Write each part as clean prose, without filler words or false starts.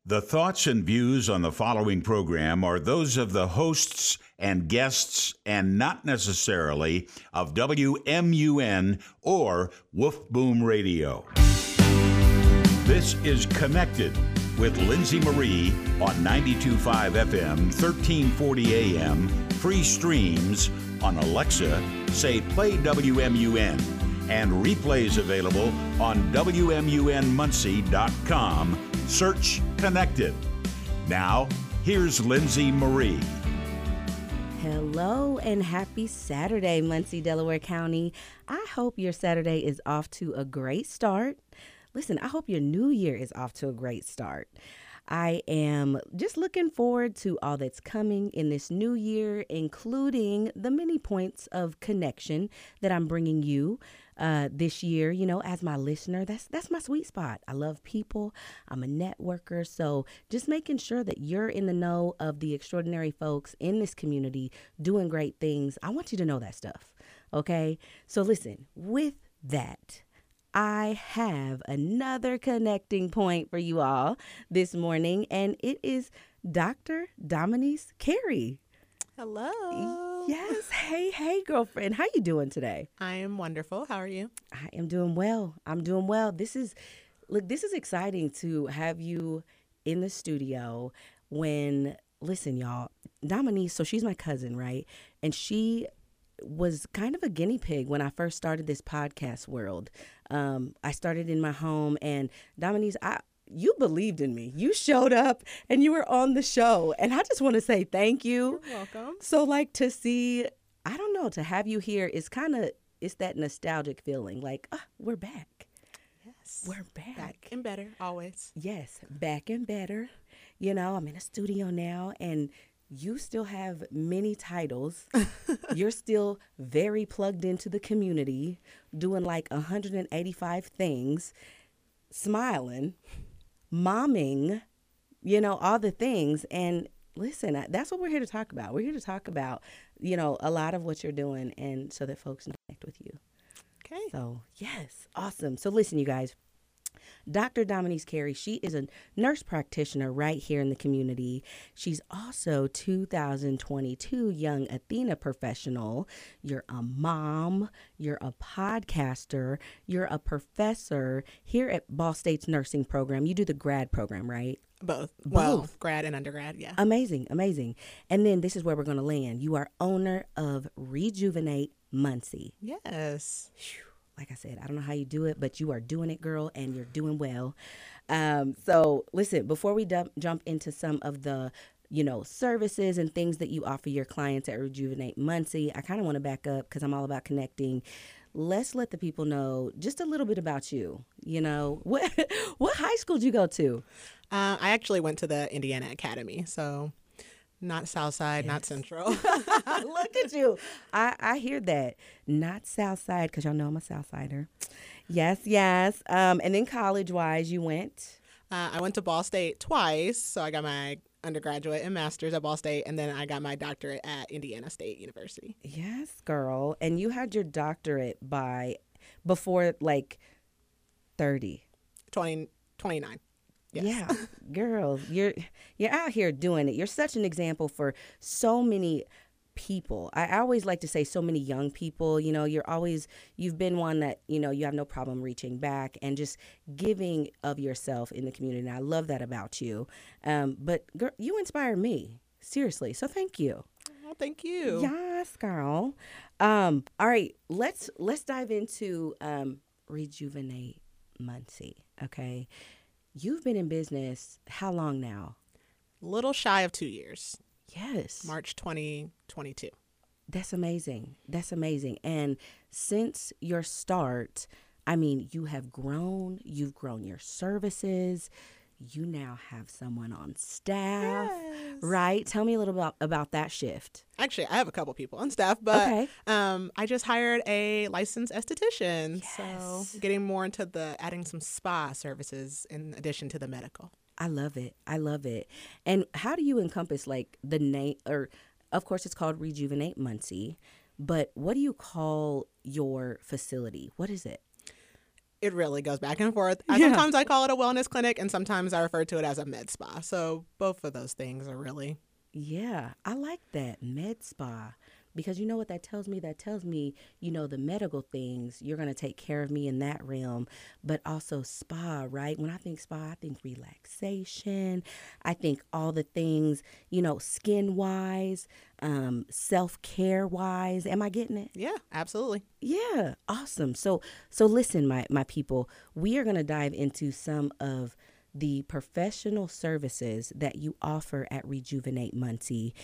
The thoughts and views on the following program are those of the hosts and guests and not necessarily of WMUN or Wolf Boom Radio. This is Connected with Lindsay Marie on 92.5 FM, 1340 AM, free streams on Alexa, say play WMUN, and replays available on WMUNmuncie.com. Search Connected. Now, here's Lindsay Marie. Hello and happy Saturday, Muncie, Delaware County. I hope your Saturday is off to a great start. Listen, I hope your new year is off to a great start. I am just looking forward to all that's coming in this new year, including the many points of connection that I'm bringing you this year. You know, as my listener, that's my sweet spot. I love people. I'm a networker. So just making sure that you're in the know of the extraordinary folks in this community doing great things. I want you to know that stuff. Okay. So listen, with that, I have another connecting point for you all this morning, and it is Dr. Dominice Carey. Hello. Yes. Hey, girlfriend. How you doing today? I am wonderful. How are you? I am doing well. I'm doing well. This is exciting to have you in the studio when, listen, y'all, Dominice, so she's my cousin, right? And she was kind of a guinea pig when I first started this podcast world. I started in my home, and Dominice, you believed in me. You showed up and you were on the show, and I just want to say thank you. You're welcome. So to see, I don't know, to have you here is it's that nostalgic feeling like, we're back. Yes. We're back. Back and better, always. Yes, back and better. You know, I'm in a studio now, and you still have many titles. You're still very plugged into the community, doing 185 things, smiling, momming, all the things. And listen, that's what we're here to talk about. We're here to talk about, a lot of what you're doing, and so that folks can connect with you. Okay. So, yes, awesome. So listen, you guys. Dr. Dominice Carey, she is a nurse practitioner right here in the community. She's also 2022 Young Athena Professional. You're a mom, you're a podcaster, you're a professor here at Ball State's nursing program. You do the grad program, right? Both. Well, grad and undergrad, yeah. Amazing. And then this is where we're going to land. You are owner of Rejuvenate Muncie. Yes. Whew. Like I said, I don't know how you do it, but you are doing it, girl, and you're doing well. So listen, before we jump into some of the, services and things that you offer your clients at Rejuvenate Muncie, I kind of want to back up because I'm all about connecting. Let's let the people know just a little bit about you. What high school did you go to? I actually went to the Indiana Academy, so not Southside, not Central. Look at you. I hear that. Not Southside, because y'all know I'm a Southsider. Yes. And then college-wise, you went? I went to Ball State twice, so I got my undergraduate and master's at Ball State, and then I got my doctorate at Indiana State University. Yes, girl. And you had your doctorate before 30. 29. Yes. Yeah, girl, you're out here doing it. You're such an example for so many people. I always like to say so many young people. You've been one that, you have no problem reaching back and just giving of yourself in the community. And I love that about you. But girl, you inspire me, seriously. So thank you. Oh, thank you. Yes, girl. All right, let's dive into Rejuvenate Muncie. Okay. You've been in business how long now? Little shy of 2 years. Yes. March 2022. That's amazing. And since your start, you have grown. You've grown your services. You now have someone on staff, right? Tell me a little about that shift. Actually, I have a couple people on staff, but okay. I just hired a licensed esthetician. Yes. So getting more into adding some spa services in addition to the medical. I love it. And how do you encompass the name, or of course it's called Rejuvenate Muncie, but what do you call your facility? What is it? It really goes back and forth. Yeah. Sometimes I call it a wellness clinic, and sometimes I refer to it as a med spa. So both of those things are really. Yeah, I like that, med spa. Because you know what that tells me? That tells me, the medical things, you're going to take care of me in that realm, but also spa, right? When I think spa, I think relaxation. I think all the things, skin-wise, self-care-wise. Am I getting it? Yeah, absolutely. Yeah, awesome. So listen, my people, we are going to dive into some of the professional services that you offer at Rejuvenate Muncie.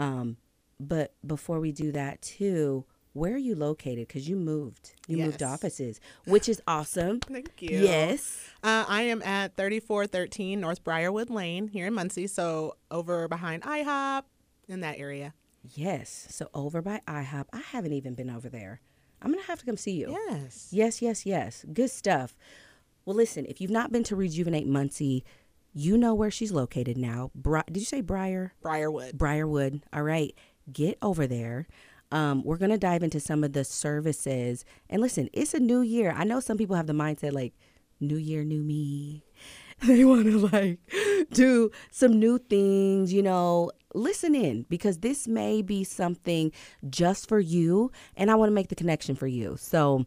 But before we do that, too, where are you located? Because you moved. You moved offices, which is awesome. Thank you. Yes. I am at 3413 North Briarwood Lane here in Muncie, so over behind IHOP in that area. Yes. So over by IHOP. I haven't even been over there. I'm going to have to come see you. Yes. Yes. Good stuff. Well, listen, if you've not been to Rejuvenate Muncie, you know where she's located now. Did you say Briarwood. Briarwood. All right. Get over there. We're going to dive into some of the services. And listen, it's a new year. I know some people have the mindset like, new year, new me. They want to do some new things, Listen in, because this may be something just for you. And I want to make the connection for you. So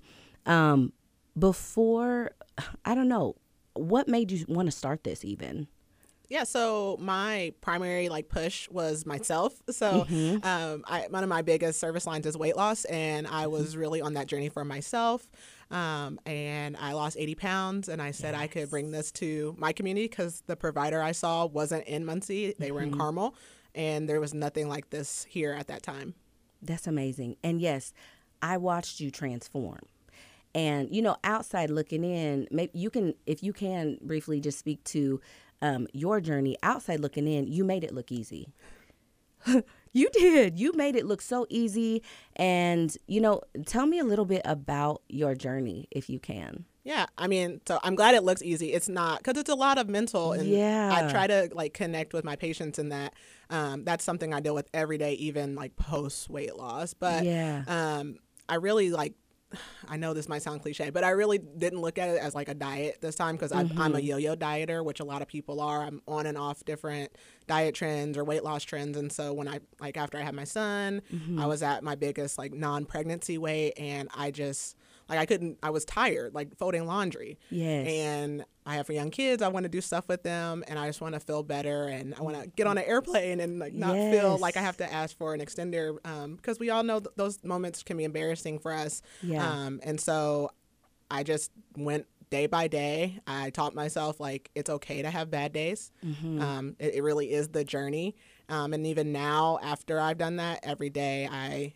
before, I don't know, what made you want to start this even? Yeah, so my primary push was myself. So one of my biggest service lines is weight loss, and I was really on that journey for myself. And I lost 80 pounds, and I said I could bring this to my community because the provider I saw wasn't in Muncie. They were in Carmel, and there was nothing like this here at that time. That's amazing. And yes, I watched you transform. And, outside looking in, maybe if you can briefly just speak to your journey. Outside looking in, you made it look easy. You did. You made it look so easy. And, tell me a little bit about your journey, if you can. Yeah, so I'm glad it looks easy. It's not, because it's a lot of mental, and I try to connect with my patients in that. That's something I deal with every day, even post weight loss. But I really I know this might sound cliche, but I really didn't look at it as a diet this time, because I'm a yo-yo dieter, which a lot of people are. I'm on and off different diet trends or weight loss trends. And so when after I had my son, I was at my biggest non-pregnancy weight, and I just I was tired, folding laundry. Yes. And I have young kids. I want to do stuff with them, and I just want to feel better, and I want to get on an airplane and not feel like I have to ask for an extender, because we all know those moments can be embarrassing for us. Yeah. And so I just went day by day. I taught myself it's okay to have bad days. It really is the journey. And even now, after I've done that, every day I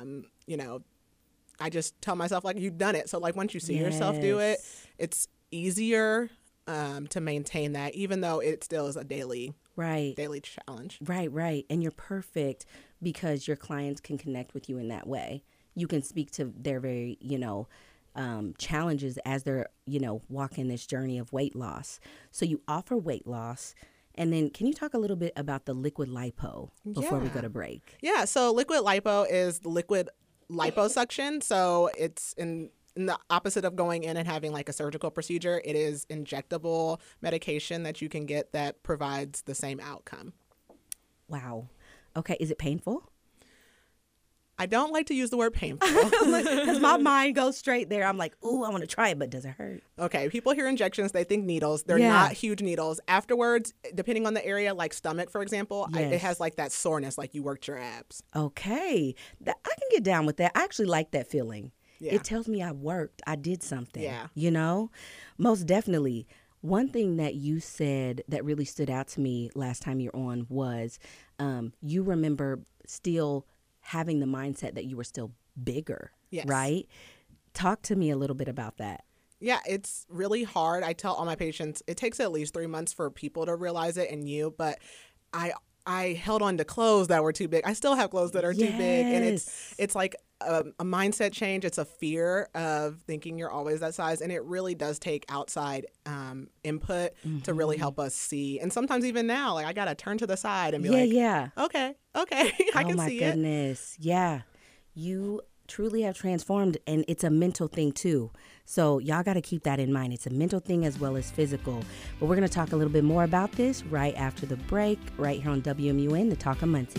just tell myself you've done it. So once you see yourself do it, it's easier to maintain that, even though it still is a daily challenge. Right. And you're perfect because your clients can connect with you in that way. You can speak to their very, challenges as they're, walking this journey of weight loss. So you offer weight loss. And then can you talk a little bit about the liquid lipo before we go to break? Yeah. So liquid lipo is liquid liposuction. So it's in the opposite of going in and having a surgical procedure. It is injectable medication that you can get that provides the same outcome. Wow. Okay. Is it painful? I don't like to use the word painful. Because my mind goes straight there. I'm like, ooh, I want to try it, but does it hurt? Okay, people hear injections, they think needles. They're not huge needles. Afterwards, depending on the area, stomach, for example, it has that soreness, you worked your abs. Okay. I can get down with that. I actually like that feeling. Yeah. It tells me I worked. I did something. Yeah. Most definitely. One thing that you said that really stood out to me last time you're on was you remember still having the mindset that you were still bigger, right? Talk to me a little bit about that. Yeah, it's really hard. I tell all my patients, it takes at least 3 months for people to realize it, and but I held on to clothes that were too big. I still have clothes that are too big, and it's a mindset change. It's a fear of thinking you're always that size, and it really does take outside input to really help us see. And sometimes even now, I gotta turn to the side and be okay, I can see it. Oh my goodness, yeah. You truly have transformed, and it's a mental thing too. So y'all got to keep that in mind. It's a mental thing as well as physical. But we're going to talk a little bit more about this right after the break, right here on WMUN, the Talk of Muncie.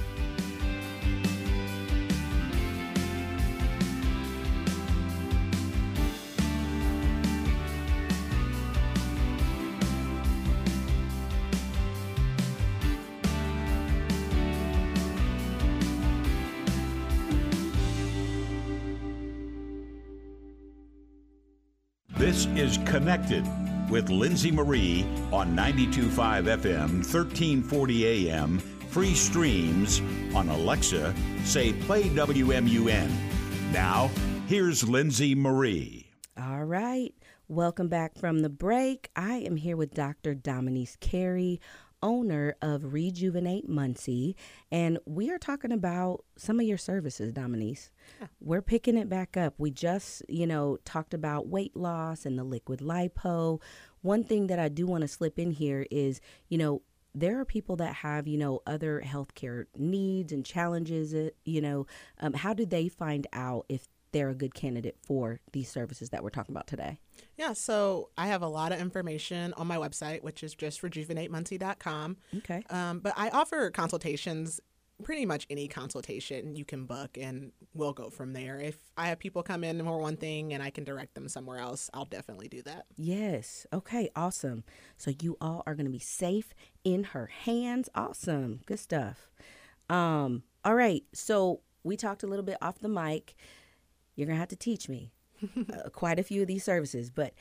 This is Connected with Lindsay Marie on 92.5 FM, 1340 AM, free streams on Alexa. Say play WMUN. Now, here's Lindsay Marie. All right. Welcome back from the break. I am here with Dr. Dominice Carey, owner of Rejuvenate Muncie, and we are talking about some of your services, Dominice. Yeah. We're picking it back up. We just, talked about weight loss and the liquid lipo. One thing that I do want to slip in here is, there are people that have, other healthcare needs and challenges. How do they find out if they're a good candidate for these services that we're talking about today? Yeah, so I have a lot of information on my website, which is just rejuvenatemuncie.com. Okay. But I offer consultations, pretty much any consultation you can book, and we'll go from there. If I have people come in for one thing and I can direct them somewhere else, I'll definitely do that. Yes. Okay, awesome. So you all are going to be safe in her hands. Awesome. Good stuff. All right. So we talked a little bit off the mic. You're going to have to teach me quite a few of these services, but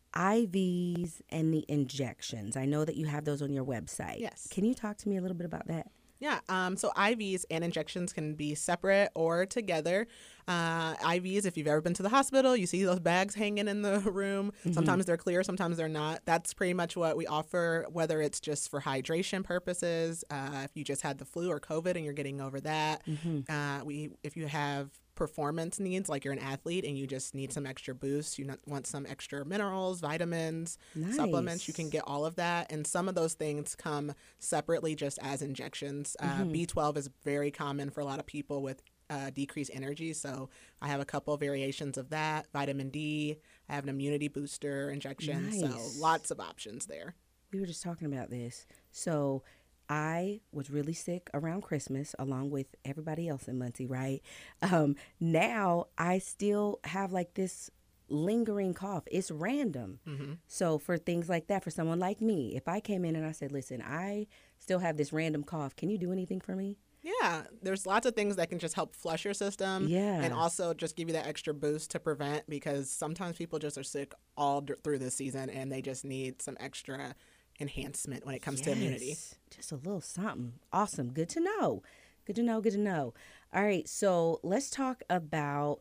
IVs and the injections, I know that you have those on your website. Yes. Can you talk to me a little bit about that? Yeah, so IVs and injections can be separate or together. IVs, if you've ever been to the hospital, you see those bags hanging in the room. Mm-hmm. Sometimes they're clear, sometimes they're not. That's pretty much what we offer, whether it's just for hydration purposes, if you just had the flu or COVID and you're getting over that. Mm-hmm. If you have performance needs, like you're an athlete and you just need some extra boost, you want some extra minerals, vitamins, supplements, you can get all of that. And some of those things come separately just as injections. B12 is very common for a lot of people with decreased energy. So I have a couple of variations of that. Vitamin D, I have an immunity booster injection. So lots of options there. We were just talking about this. So I was really sick around Christmas, along with everybody else in Muncie, right? Now I still have like this lingering cough. It's random. Mm-hmm. So for things like that, for someone like me, if I came in and I said, listen, I still have this random cough, can you do anything for me? Yeah, there's lots of things that can just help flush your system. Yeah. And also just give you that extra boost to prevent, because sometimes people just are sick all through this season and they just need some extra enhancement when it comes to immunity. Just a little something. Awesome. Good to know. Good to know. Good to know. All right. So let's talk about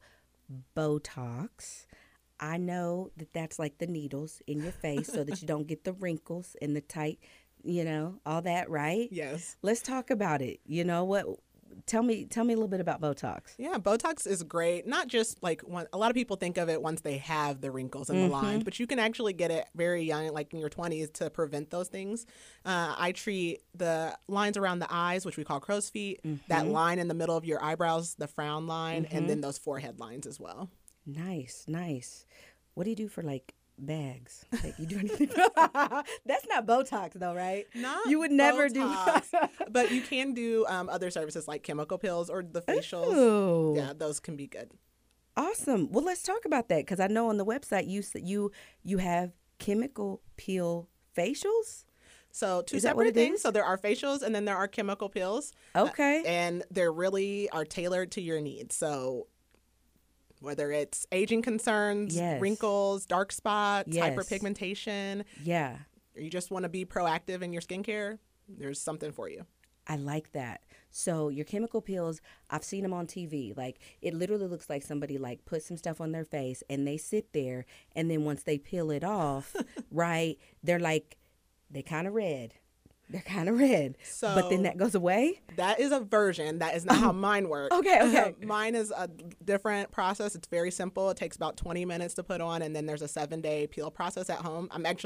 Botox. I know that that's like the needles in your face so that you don't get the wrinkles and the tight, all that, right? Yes. Let's talk about it. You know what? Tell me a little bit about Botox. Yeah, Botox is great. Not just like a lot of people think of it once they have the wrinkles and the lines, but you can actually get it very young, like in your 20s, to prevent those things. I treat the lines around the eyes, which we call crow's feet, that line in the middle of your eyebrows, the frown line, and then those forehead lines as well. Nice. What do you do for like bags? Like, you do anything? That's not Botox though, right? Not you would never Botox, do. But you can do other services like chemical peels or the facials. Ooh. Yeah, those can be good. Awesome. Well, let's talk about that, because I know on the website you have chemical peel facials. So two separate things. So there are facials and then there are chemical peels. Okay. And they really are tailored to your needs. So whether it's aging concerns, wrinkles, dark spots, hyperpigmentation, or you just want to be proactive in your skincare, there's something for you. I like that. So your chemical peels, I've seen them on TV. Like, it literally looks like somebody like put some stuff on their face and they sit there, and then once they peel it off, right, they kind of red. They're kind of red. So, but then that goes away? That is a version. That is not how mine works. Okay. Mine is a different process. It's very simple. It takes about 20 minutes to put on, and then there's a 7-day peel process at home. I'm actually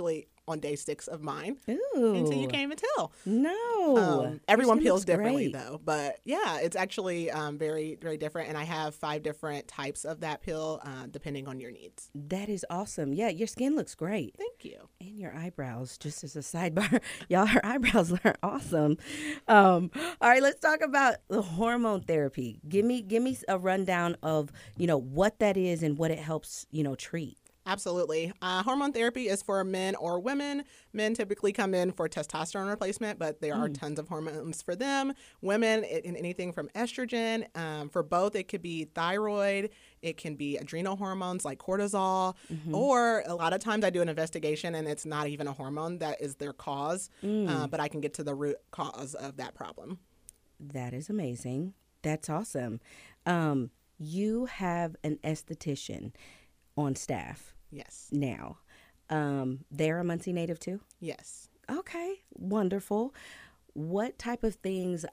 on day 6 of mine. Ooh. Until you can't even tell. No. Everyone peels differently, though. But yeah, it's actually very, very different. And I have 5 different types of that peel depending on your needs. That is awesome. Yeah, your skin looks great. Thank you. And your eyebrows, just as a sidebar. Y'all, her eyebrows are awesome. All right, let's talk about the hormone therapy. Give me a rundown of, what that is and what it helps, treat. Absolutely. Hormone therapy is for men or women. Men typically come in for testosterone replacement, but there are tons of hormones for them. Women, in anything from estrogen. For both, it could be thyroid. It can be adrenal hormones like cortisol. Or a lot of times I do an investigation and it's not even a hormone that is their cause, but I can get to the root cause of that problem. That is amazing. That's awesome. You have an esthetician on staff. Yes. Now, they're a Muncie native too? Yes. Okay, wonderful. What type of things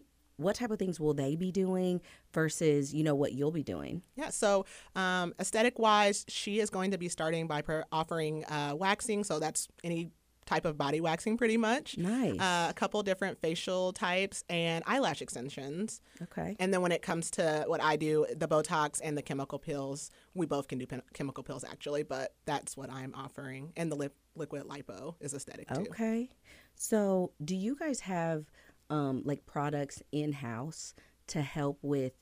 will they be doing versus, what you'll be doing? Yeah, so aesthetic-wise, she is going to be starting by offering waxing, so that's any type of body waxing pretty much. Nice. A couple different facial types and eyelash extensions. Okay. And then when it comes to what I do, the Botox and the chemical peels, we both can do chemical peels actually, but that's what I'm offering. And the liquid lipo is aesthetic too. Okay. So do you guys have products in-house to help with,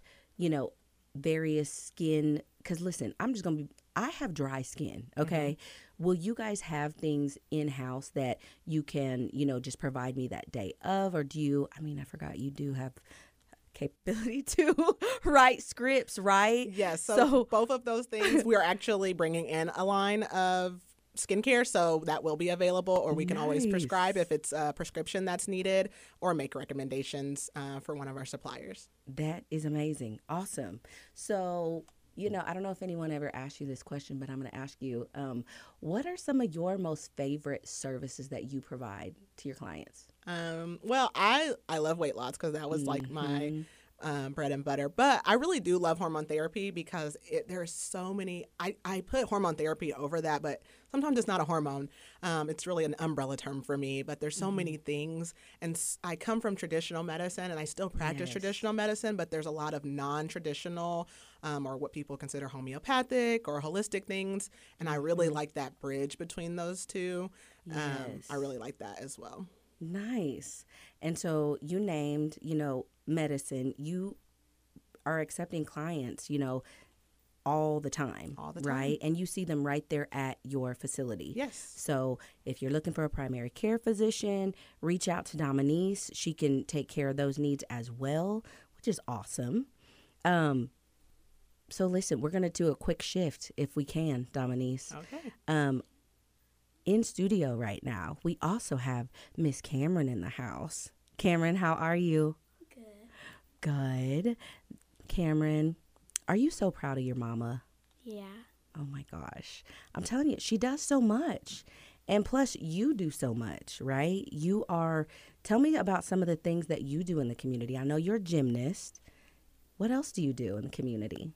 various skin? Because listen, I have dry skin, okay? Will you guys have things in-house that you can, just provide me that day of? Or I forgot you do have capability to write scripts, right? Yes, so both of those things, we are actually bringing in a line of skincare, so that will be available, or we can always prescribe if it's a prescription that's needed, or make recommendations for one of our suppliers. That is amazing. Awesome. So, I don't know if anyone ever asked you this question, but I'm going to ask you, what are some of your most favorite services that you provide to your clients? Well, I love weight loss because that was like my bread and butter. But I really do love hormone therapy because there's so many. I put hormone therapy over that, but sometimes it's not a hormone. It's really an umbrella term for me. But there's so many things. And I come from traditional medicine, and I still practice traditional medicine, but there's a lot of non-traditional or what people consider homeopathic or holistic things. And I really like that bridge between those two. I really like that as well. Nice. And so you named, medicine. You are accepting clients, all the time. All the time. Right? And you see them right there at your facility. Yes. So if you're looking for a primary care physician, reach out to Dominice. She can take care of those needs as well, which is awesome. So listen, we're going to do a quick shift if we can, Dominice. Okay. In studio right now, we also have Miss Cameron in the house. Cameron, how are you? Good. Cameron, are you so proud of your mama? Yeah. Oh my gosh. I'm telling you, she does so much. And plus, you do so much, right? Tell me about some of the things that you do in the community. I know you're a gymnast. What else do you do in the community?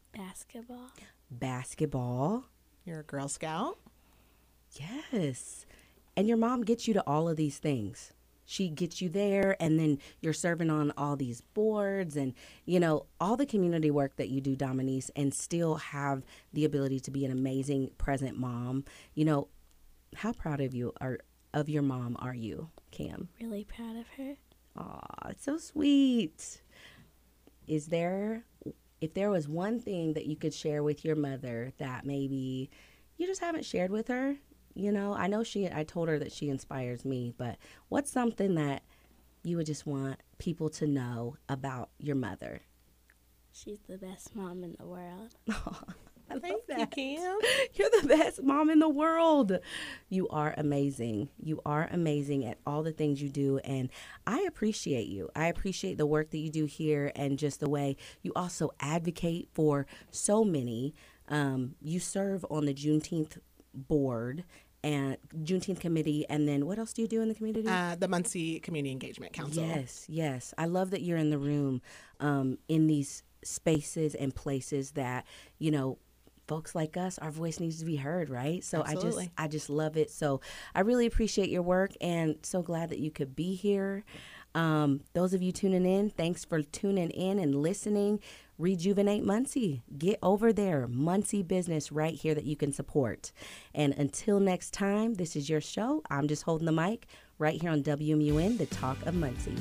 Basketball. You're a Girl Scout? Yes. And your mom gets you to all of these things. She gets you there, and then you're serving on all these boards and, all the community work that you do, Dominice, and still have the ability to be an amazing present mom. How proud of your mom are you, Cam? Really proud of her. Aw, it's so sweet. If there was one thing that you could share with your mother that maybe you just haven't shared with her, I know I told her that she inspires me, but what's something that you would just want people to know about your mother? She's the best mom in the world. Thank you, Cam. You're the best mom in the world. You are amazing. You are amazing at all the things you do, and I appreciate you. I appreciate the work that you do here and just the way you also advocate for so many. You serve on the Juneteenth board and Juneteenth committee, and then what else do you do in the community? The Muncie Community Engagement Council. Yes. I love that you're in the room in these spaces and places that, folks like us, our voice needs to be heard, right? So Absolutely. I just love it. So I really appreciate your work and so glad that you could be here. Those of you tuning in, thanks for tuning in and listening. Rejuvenate Muncie. Get over there. Muncie business right here that you can support. And until next time, this is your show. I'm just holding the mic right here on WMUN, the Talk of Muncie.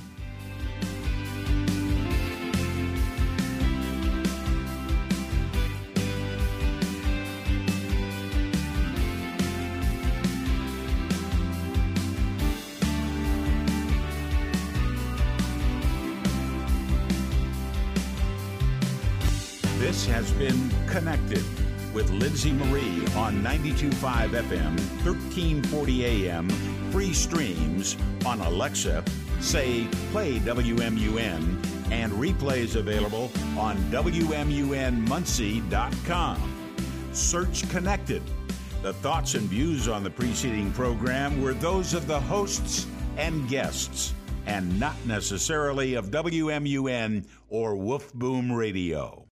This has been Connected with Lindsay Marie on 92.5 FM, 1340 AM, free streams on Alexa, say play WMUN, and replays available on WMUNmuncie.com. Search Connected. The thoughts and views on the preceding program were those of the hosts and guests, and not necessarily of WMUN or Wolf Boom Radio.